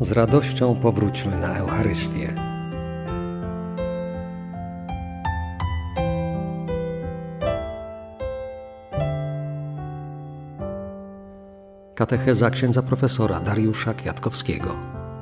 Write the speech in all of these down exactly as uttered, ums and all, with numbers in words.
Z radością powróćmy na Eucharystię. Katecheza księdza profesora Dariusza Kwiatkowskiego.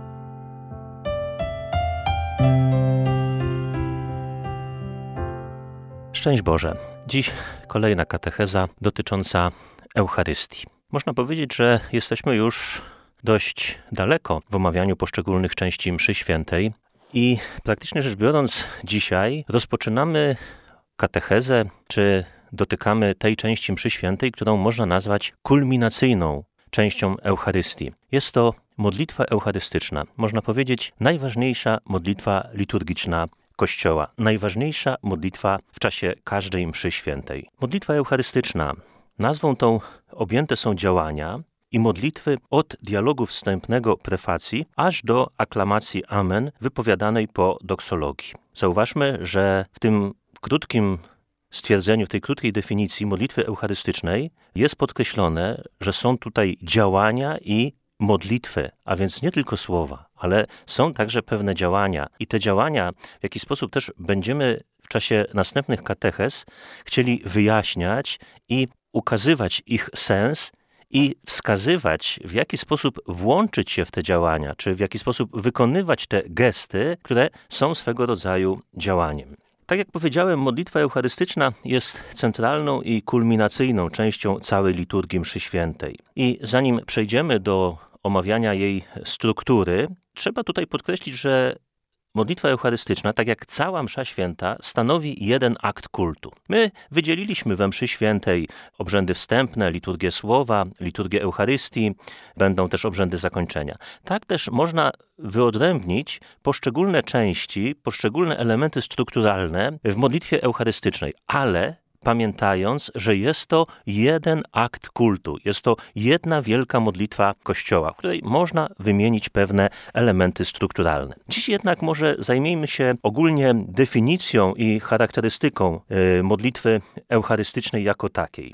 Szczęść Boże. Dziś kolejna katecheza dotycząca Eucharystii. Można powiedzieć, że jesteśmy już dość daleko w omawianiu poszczególnych części mszy świętej i praktycznie rzecz biorąc dzisiaj rozpoczynamy katechezę, czy dotykamy tej części mszy świętej, którą można nazwać kulminacyjną częścią Eucharystii. Jest to modlitwa eucharystyczna, można powiedzieć najważniejsza modlitwa liturgiczna Kościoła, najważniejsza modlitwa w czasie każdej mszy świętej. Modlitwa eucharystyczna, nazwą tą objęte są działania i modlitwy od dialogu wstępnego prefacji aż do aklamacji Amen wypowiadanej po doksologii. Zauważmy, że w tym krótkim stwierdzeniu, w tej krótkiej definicji modlitwy eucharystycznej jest podkreślone, że są tutaj działania i modlitwy, a więc nie tylko słowa, ale są także pewne działania i te działania w jakiś sposób też będziemy w czasie następnych katechez chcieli wyjaśniać i ukazywać ich sens i wskazywać, w jaki sposób włączyć się w te działania, czy w jaki sposób wykonywać te gesty, które są swego rodzaju działaniem. Tak jak powiedziałem, modlitwa eucharystyczna jest centralną i kulminacyjną częścią całej liturgii mszy świętej. I zanim przejdziemy do omawiania jej struktury, trzeba tutaj podkreślić, że modlitwa eucharystyczna, tak jak cała msza święta, stanowi jeden akt kultu. My wydzieliliśmy we mszy świętej obrzędy wstępne, liturgię słowa, liturgię Eucharystii, będą też obrzędy zakończenia. Tak też można wyodrębnić poszczególne części, poszczególne elementy strukturalne w modlitwie eucharystycznej, ale pamiętając, że jest to jeden akt kultu, jest to jedna wielka modlitwa Kościoła, w której można wymienić pewne elementy strukturalne. Dziś jednak może zajmijmy się ogólnie definicją i charakterystyką y, modlitwy eucharystycznej jako takiej.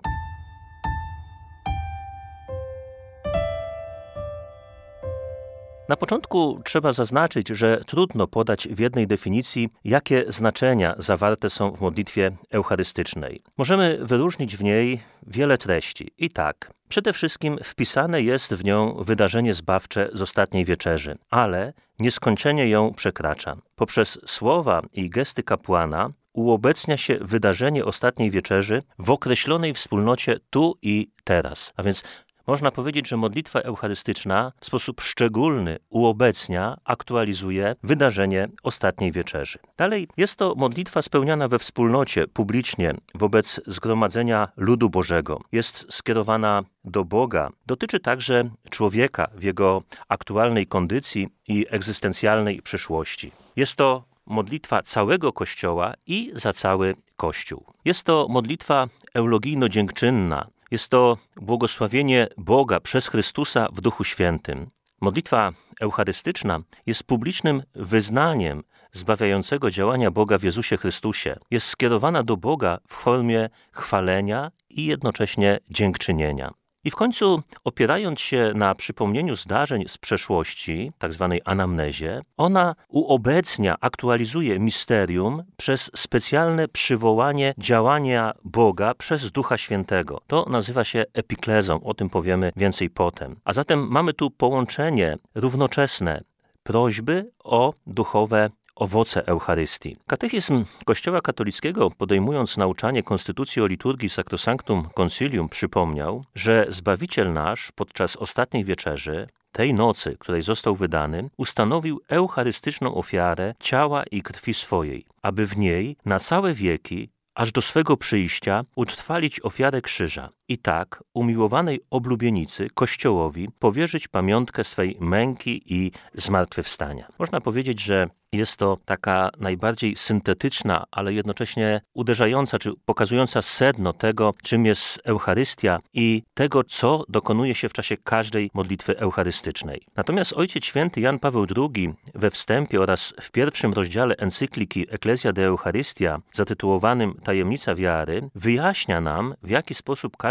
Na początku trzeba zaznaczyć, że trudno podać w jednej definicji, jakie znaczenia zawarte są w modlitwie eucharystycznej. Możemy wyróżnić w niej wiele treści. I tak, przede wszystkim wpisane jest w nią wydarzenie zbawcze z ostatniej wieczerzy, ale nieskończenie ją przekracza. Poprzez słowa i gesty kapłana uobecnia się wydarzenie ostatniej wieczerzy w określonej wspólnocie tu i teraz. A więc można powiedzieć, że modlitwa eucharystyczna w sposób szczególny uobecnia, aktualizuje wydarzenie ostatniej wieczerzy. Dalej, jest to modlitwa spełniana we wspólnocie, publicznie, wobec zgromadzenia ludu Bożego. Jest skierowana do Boga. Dotyczy także człowieka w jego aktualnej kondycji i egzystencjalnej przyszłości. Jest to modlitwa całego Kościoła i za cały Kościół. Jest to modlitwa eulogijno-dziękczynna. Jest to błogosławienie Boga przez Chrystusa w Duchu Świętym. Modlitwa eucharystyczna jest publicznym wyznaniem zbawiającego działania Boga w Jezusie Chrystusie. Jest skierowana do Boga w formie chwalenia i jednocześnie dziękczynienia. I w końcu, opierając się na przypomnieniu zdarzeń z przeszłości, tak zwanej anamnezie, ona uobecnia, aktualizuje misterium przez specjalne przywołanie działania Boga przez Ducha Świętego. To nazywa się epiklezą, o tym powiemy więcej potem. A zatem mamy tu połączenie równoczesne prośby o duchowe owoce Eucharystii. Katechizm Kościoła katolickiego, podejmując nauczanie Konstytucji o liturgii Sacrosanctum Concilium, przypomniał, że Zbawiciel nasz podczas ostatniej wieczerzy, tej nocy, której został wydany, ustanowił eucharystyczną ofiarę ciała i krwi swojej, aby w niej na całe wieki, aż do swego przyjścia, utrwalić ofiarę krzyża i tak umiłowanej oblubienicy, Kościołowi, powierzyć pamiątkę swej męki i zmartwychwstania. Można powiedzieć, że jest to taka najbardziej syntetyczna, ale jednocześnie uderzająca, czy pokazująca sedno tego, czym jest Eucharystia i tego, co dokonuje się w czasie każdej modlitwy eucharystycznej. Natomiast Ojciec Święty Jan Paweł drugi we wstępie oraz w pierwszym rozdziale encykliki Ecclesia de Eucharistia, zatytułowanym Tajemnica wiary, wyjaśnia nam, w jaki sposób każda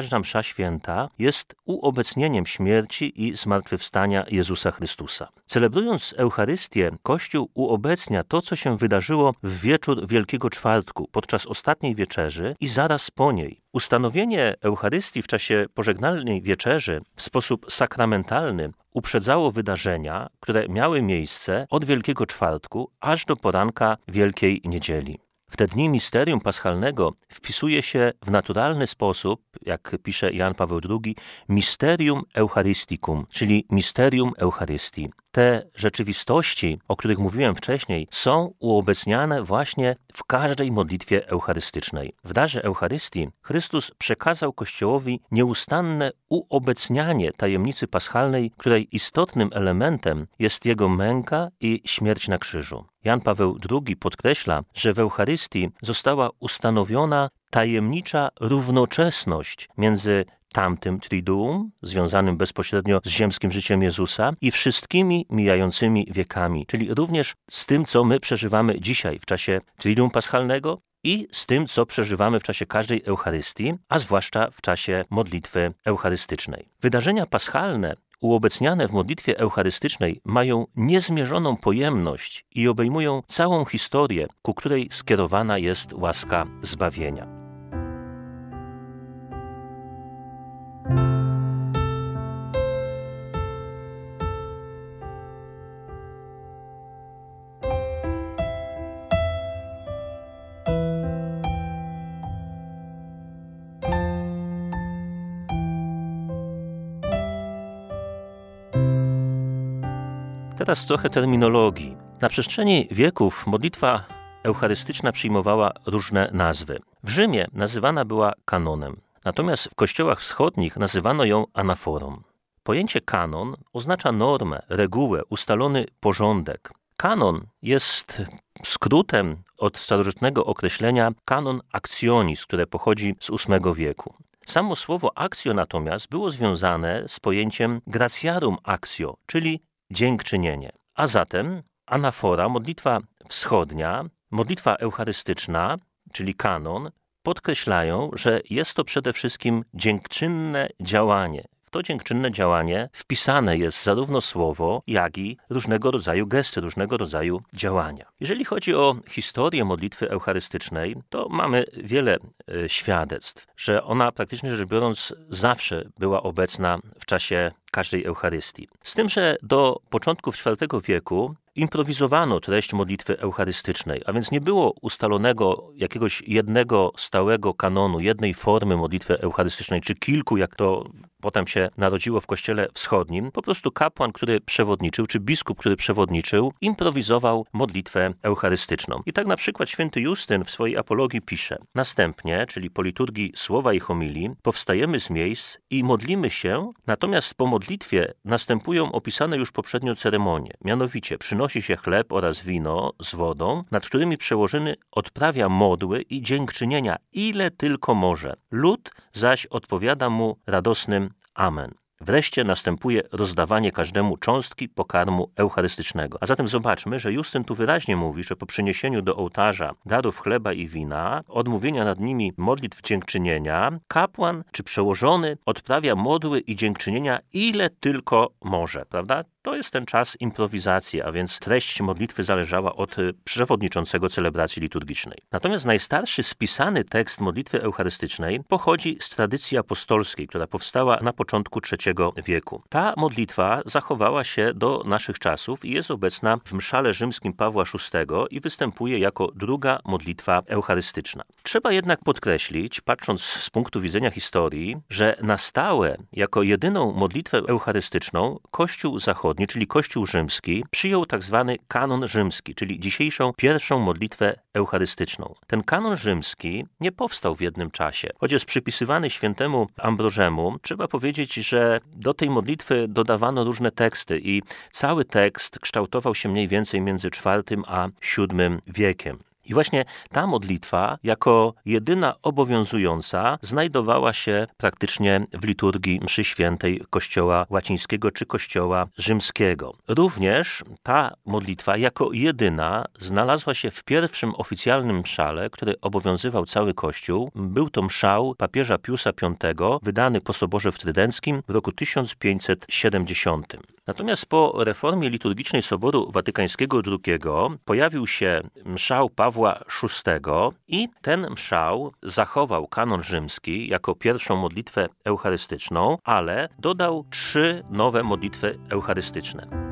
każda msza święta jest uobecnieniem śmierci i zmartwychwstania Jezusa Chrystusa. Celebrując Eucharystię, Kościół uobecnia to, co się wydarzyło w wieczór Wielkiego Czwartku, podczas ostatniej wieczerzy i zaraz po niej. Ustanowienie Eucharystii w czasie pożegnalnej wieczerzy w sposób sakramentalny uprzedzało wydarzenia, które miały miejsce od Wielkiego Czwartku aż do poranka Wielkiej Niedzieli. W te dni misterium paschalnego wpisuje się w naturalny sposób, jak pisze Jan Paweł drugi, mysterium eucharisticum, czyli misterium Eucharystii. Te rzeczywistości, o których mówiłem wcześniej, są uobecniane właśnie w każdej modlitwie eucharystycznej. W darze Eucharystii Chrystus przekazał Kościołowi nieustanne uobecnianie tajemnicy paschalnej, której istotnym elementem jest Jego męka i śmierć na krzyżu. Jan Paweł drugi podkreśla, że w Eucharystii została ustanowiona tajemnicza równoczesność między tamtym Triduum, związanym bezpośrednio z ziemskim życiem Jezusa i wszystkimi mijającymi wiekami, czyli również z tym, co my przeżywamy dzisiaj w czasie Triduum Paschalnego i z tym, co przeżywamy w czasie każdej Eucharystii, a zwłaszcza w czasie modlitwy eucharystycznej. Wydarzenia paschalne uobecniane w modlitwie eucharystycznej mają niezmierzoną pojemność i obejmują całą historię, ku której skierowana jest łaska zbawienia. Teraz trochę terminologii. Na przestrzeni wieków modlitwa eucharystyczna przyjmowała różne nazwy. W Rzymie nazywana była kanonem, natomiast w kościołach wschodnich nazywano ją anaforą. Pojęcie kanon oznacza normę, regułę, ustalony porządek. Kanon jest skrótem od starożytnego określenia canon actionis, które pochodzi z ósmego wieku. Samo słowo actio natomiast było związane z pojęciem gratiarum actio, czyli dziękczynienie. A zatem anafora, modlitwa wschodnia, modlitwa eucharystyczna, czyli kanon, podkreślają, że jest to przede wszystkim dziękczynne działanie. W to dziękczynne działanie wpisane jest zarówno słowo, jak i różnego rodzaju gesty, różnego rodzaju działania. Jeżeli chodzi o historię modlitwy eucharystycznej, to mamy wiele e, świadectw, że ona praktycznie rzecz biorąc zawsze była obecna w czasie każdej Eucharystii. Z tym, że do początków czwartego wieku improwizowano treść modlitwy eucharystycznej, a więc nie było ustalonego jakiegoś jednego stałego kanonu, jednej formy modlitwy eucharystycznej, czy kilku, jak to potem się narodziło w Kościele Wschodnim. Po prostu kapłan, który przewodniczył, czy biskup, który przewodniczył, improwizował modlitwę eucharystyczną. I tak na przykład święty Justyn w swojej apologii pisze: następnie, czyli po liturgii słowa i homilii, powstajemy z miejsc i modlimy się, natomiast po modlitwie następują opisane już poprzednio ceremonie. Mianowicie przynosi się chleb oraz wino z wodą, nad którymi przełożony odprawia modły i dziękczynienia, ile tylko może. Lud zaś odpowiada mu radosnym amen. Wreszcie następuje rozdawanie każdemu cząstki pokarmu eucharystycznego. A zatem zobaczmy, że Justyn tu wyraźnie mówi, że po przyniesieniu do ołtarza darów chleba i wina, odmówienia nad nimi modlitw dziękczynienia, kapłan czy przełożony odprawia modły i dziękczynienia ile tylko może, prawda? To jest ten czas improwizacji, a więc treść modlitwy zależała od przewodniczącego celebracji liturgicznej. Natomiast najstarszy spisany tekst modlitwy eucharystycznej pochodzi z tradycji apostolskiej, która powstała na początku trzeciego wieku. Ta modlitwa zachowała się do naszych czasów i jest obecna w mszale rzymskim Pawła szóstego i występuje jako druga modlitwa eucharystyczna. Trzeba jednak podkreślić, patrząc z punktu widzenia historii, że na stałe, jako jedyną modlitwę eucharystyczną, Kościół zachodni, czyli Kościół rzymski, przyjął tak zwany kanon rzymski, czyli dzisiejszą pierwszą modlitwę eucharystyczną. Ten kanon rzymski nie powstał w jednym czasie. Choć jest przypisywany świętemu Ambrożemu, trzeba powiedzieć, że do tej modlitwy dodawano różne teksty i cały tekst kształtował się mniej więcej między czwartym a siódmym wiekiem. I właśnie ta modlitwa, jako jedyna obowiązująca, znajdowała się praktycznie w liturgii mszy świętej Kościoła łacińskiego czy Kościoła rzymskiego. Również ta modlitwa, jako jedyna, znalazła się w pierwszym oficjalnym mszale, który obowiązywał cały Kościół. Był to mszał papieża Piusa Piątego, wydany po Soborze w Trydenckim w roku tysiąc pięćset siedemdziesiątym. Natomiast po reformie liturgicznej Soboru Watykańskiego drugiego pojawił się mszał Pawła szóstego i ten mszał zachował kanon rzymski jako pierwszą modlitwę eucharystyczną, ale dodał trzy nowe modlitwy eucharystyczne.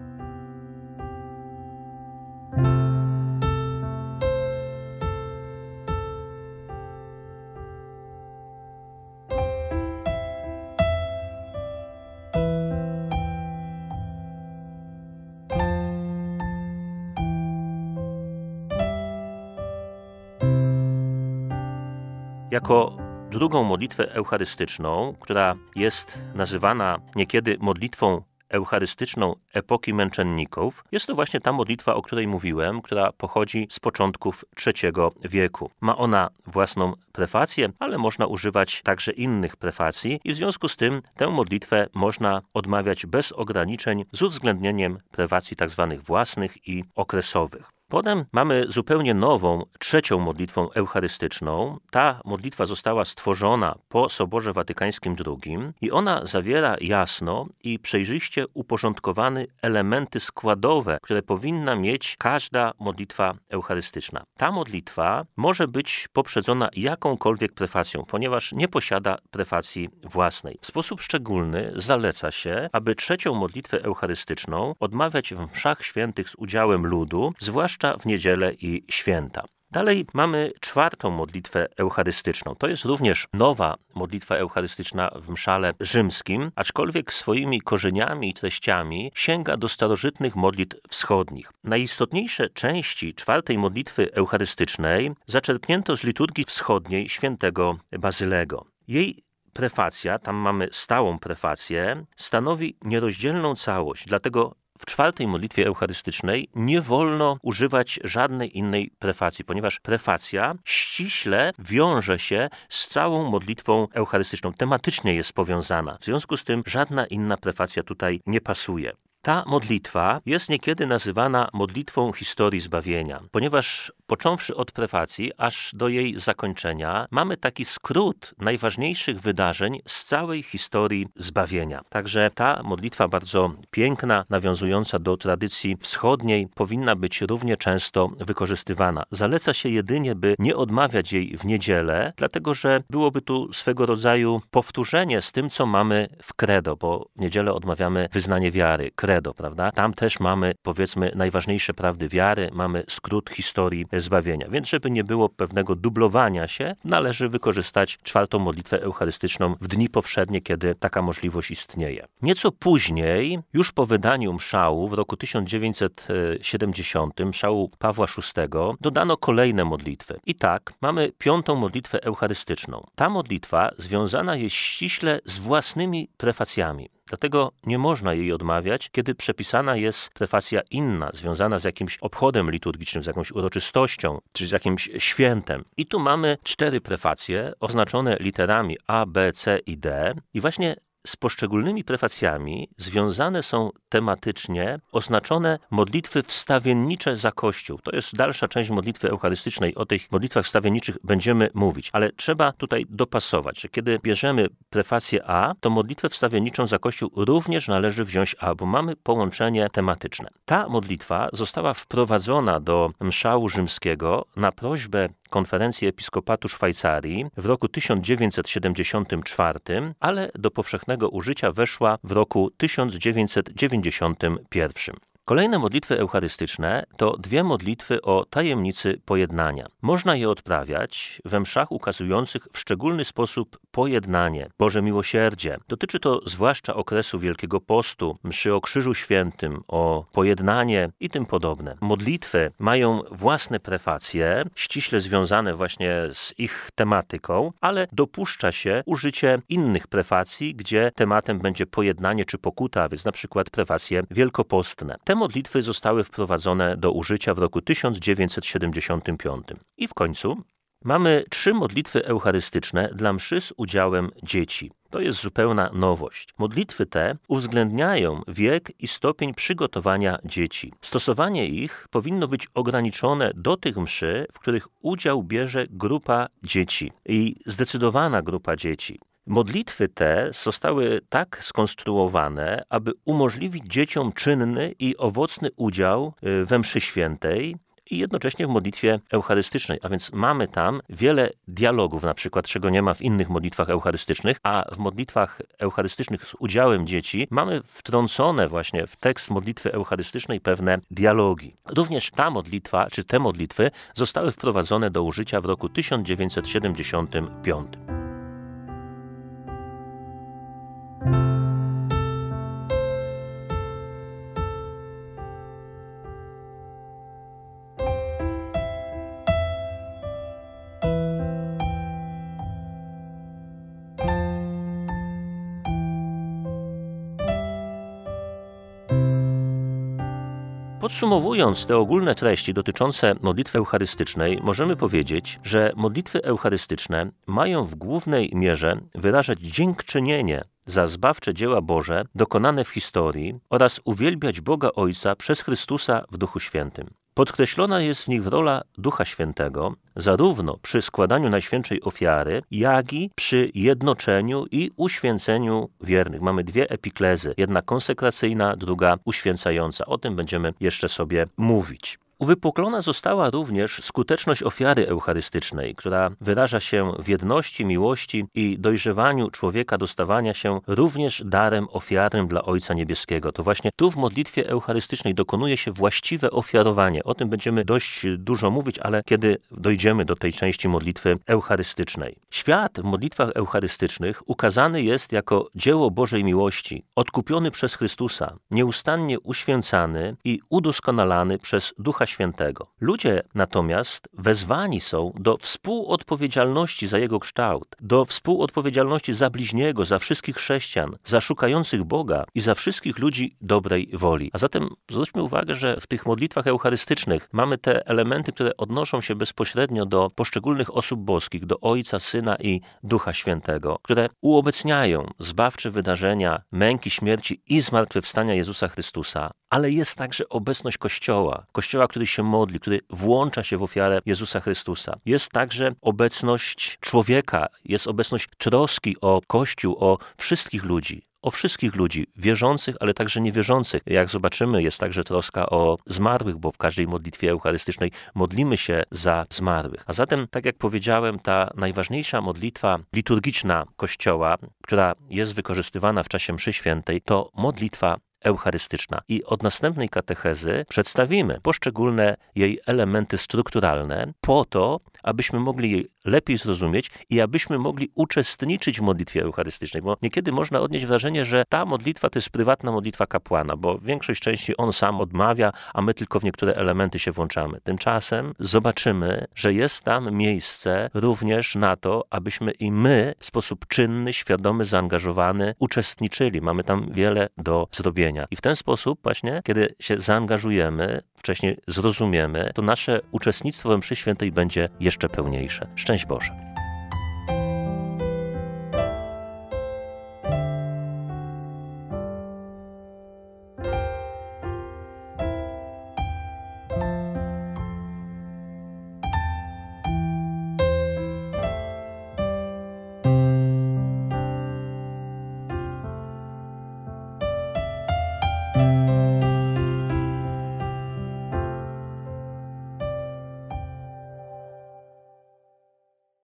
Jako drugą modlitwę eucharystyczną, która jest nazywana niekiedy modlitwą eucharystyczną epoki męczenników, jest to właśnie ta modlitwa, o której mówiłem, która pochodzi z początków trzeciego wieku. Ma ona własną prefację, ale można używać także innych prefacji i w związku z tym tę modlitwę można odmawiać bez ograniczeń z uwzględnieniem prefacji tak zwanych własnych i okresowych. Potem mamy zupełnie nową, trzecią modlitwą eucharystyczną. Ta modlitwa została stworzona po Soborze Watykańskim drugim i ona zawiera jasno i przejrzyście uporządkowane elementy składowe, które powinna mieć każda modlitwa eucharystyczna. Ta modlitwa może być poprzedzona jakąkolwiek prefacją, ponieważ nie posiada prefacji własnej. W sposób szczególny zaleca się, aby trzecią modlitwę eucharystyczną odmawiać w mszach świętych z udziałem ludu, zwłaszcza w niedzielę i święta. Dalej mamy czwartą modlitwę eucharystyczną. To jest również nowa modlitwa eucharystyczna w mszale rzymskim, aczkolwiek swoimi korzeniami i treściami sięga do starożytnych modlitw wschodnich. Najistotniejsze części czwartej modlitwy eucharystycznej zaczerpnięto z liturgii wschodniej świętego Bazylego. Jej prefacja, tam mamy stałą prefację, stanowi nierozdzielną całość, dlatego w czwartej modlitwie eucharystycznej nie wolno używać żadnej innej prefacji, ponieważ prefacja ściśle wiąże się z całą modlitwą eucharystyczną, tematycznie jest powiązana. W związku z tym żadna inna prefacja tutaj nie pasuje. Ta modlitwa jest niekiedy nazywana modlitwą historii zbawienia, ponieważ począwszy od prefacji aż do jej zakończenia mamy taki skrót najważniejszych wydarzeń z całej historii zbawienia. Także ta modlitwa bardzo piękna, nawiązująca do tradycji wschodniej, powinna być równie często wykorzystywana. Zaleca się jedynie, by nie odmawiać jej w niedzielę, dlatego że byłoby tu swego rodzaju powtórzenie z tym, co mamy w credo, bo w niedzielę odmawiamy wyznanie wiary, credo, prawda? Tam też mamy, powiedzmy, najważniejsze prawdy wiary, mamy skrót historii zbawienia. Więc żeby nie było pewnego dublowania się, należy wykorzystać czwartą modlitwę eucharystyczną w dni powszednie, kiedy taka możliwość istnieje. Nieco później, już po wydaniu mszału w roku tysiąc dziewięćset siedemdziesiątym, mszału Pawła szóstego, dodano kolejne modlitwy. I tak mamy piątą modlitwę eucharystyczną. Ta modlitwa związana jest ściśle z własnymi prefacjami. Dlatego nie można jej odmawiać, kiedy przepisana jest prefacja inna, związana z jakimś obchodem liturgicznym, z jakąś uroczystością, czy z jakimś świętem. I tu mamy cztery prefacje oznaczone literami A, B, C i D. I właśnie z poszczególnymi prefacjami związane są tematycznie oznaczone modlitwy wstawiennicze za Kościół. To jest dalsza część modlitwy eucharystycznej. O tych modlitwach wstawienniczych będziemy mówić, ale trzeba tutaj dopasować, że kiedy bierzemy prefację A, to modlitwę wstawienniczą za Kościół również należy wziąć A, bo mamy połączenie tematyczne. Ta modlitwa została wprowadzona do mszału rzymskiego na prośbę Konferencji Episkopatu Szwajcarii w roku tysiąc dziewięćset siedemdziesiątym czwartym, ale do powszechnego użycia weszła w roku tysiąc dziewięćset dziewięćdziesiątym pierwszym. Kolejne modlitwy eucharystyczne to dwie modlitwy o tajemnicy pojednania. Można je odprawiać we mszach ukazujących w szczególny sposób pojednanie, Boże miłosierdzie. Dotyczy to zwłaszcza okresu Wielkiego Postu, mszy o Krzyżu Świętym, o pojednanie i tym podobne. Modlitwy mają własne prefacje, ściśle związane właśnie z ich tematyką, ale dopuszcza się użycie innych prefacji, gdzie tematem będzie pojednanie czy pokuta, a więc na przykład prefacje wielkopostne. Te modlitwy zostały wprowadzone do użycia w roku tysiąc dziewięćset siedemdziesiątym piątym. I w końcu mamy trzy modlitwy eucharystyczne dla mszy z udziałem dzieci. To jest zupełna nowość. Modlitwy te uwzględniają wiek i stopień przygotowania dzieci. Stosowanie ich powinno być ograniczone do tych mszy, w których udział bierze grupa dzieci i zdecydowana grupa dzieci. Modlitwy te zostały tak skonstruowane, aby umożliwić dzieciom czynny i owocny udział we mszy świętej i jednocześnie w modlitwie eucharystycznej. A więc mamy tam wiele dialogów, na przykład, czego nie ma w innych modlitwach eucharystycznych, a w modlitwach eucharystycznych z udziałem dzieci mamy wtrącone właśnie w tekst modlitwy eucharystycznej pewne dialogi. Również ta modlitwa, czy te modlitwy zostały wprowadzone do użycia w roku tysiąc dziewięćset siedemdziesiątym piątym. Podsumowując te ogólne treści dotyczące modlitwy eucharystycznej, możemy powiedzieć, że modlitwy eucharystyczne mają w głównej mierze wyrażać dziękczynienie za zbawcze dzieła Boże dokonane w historii oraz uwielbiać Boga Ojca przez Chrystusa w Duchu Świętym. Podkreślona jest w nich rola Ducha Świętego, zarówno przy składaniu Najświętszej Ofiary, jak i przy jednoczeniu i uświęceniu wiernych. Mamy dwie epiklezy, jedna konsekracyjna, druga uświęcająca. O tym będziemy jeszcze sobie mówić. Uwypuklona została również skuteczność ofiary eucharystycznej, która wyraża się w jedności, miłości i dojrzewaniu człowieka do stawania się również darem ofiarnym dla Ojca Niebieskiego. To właśnie tu w modlitwie eucharystycznej dokonuje się właściwe ofiarowanie. O tym będziemy dość dużo mówić, ale kiedy dojdziemy do tej części modlitwy eucharystycznej. Świat w modlitwach eucharystycznych ukazany jest jako dzieło Bożej miłości, odkupiony przez Chrystusa, nieustannie uświęcany i udoskonalany przez Ducha Świętego. Ludzie natomiast wezwani są do współodpowiedzialności za Jego kształt, do współodpowiedzialności za bliźniego, za wszystkich chrześcijan, za szukających Boga i za wszystkich ludzi dobrej woli. A zatem zwróćmy uwagę, że w tych modlitwach eucharystycznych mamy te elementy, które odnoszą się bezpośrednio do poszczególnych osób boskich, do Ojca, Syna i Ducha Świętego, które uobecniają zbawcze wydarzenia męki, śmierci i zmartwychwstania Jezusa Chrystusa, ale jest także obecność Kościoła, Kościoła, który się modli, który włącza się w ofiarę Jezusa Chrystusa. Jest także obecność człowieka, jest obecność troski o Kościół, o wszystkich ludzi. O wszystkich ludzi, wierzących, ale także niewierzących. Jak zobaczymy, jest także troska o zmarłych, bo w każdej modlitwie eucharystycznej modlimy się za zmarłych. A zatem, tak jak powiedziałem, ta najważniejsza modlitwa liturgiczna Kościoła, która jest wykorzystywana w czasie mszy świętej, to modlitwa eucharystyczna. I od następnej katechezy przedstawimy poszczególne jej elementy strukturalne po to, abyśmy mogli jej lepiej zrozumieć i abyśmy mogli uczestniczyć w modlitwie eucharystycznej, bo niekiedy można odnieść wrażenie, że ta modlitwa to jest prywatna modlitwa kapłana, bo większość części on sam odmawia, a my tylko w niektóre elementy się włączamy. Tymczasem zobaczymy, że jest tam miejsce również na to, abyśmy i my w sposób czynny, świadomy, zaangażowany uczestniczyli. Mamy tam wiele do zrobienia. I w ten sposób właśnie, kiedy się zaangażujemy, wcześniej zrozumiemy, to nasze uczestnictwo we mszy świętej będzie jeszcze pełniejsze. Szczęść Boże.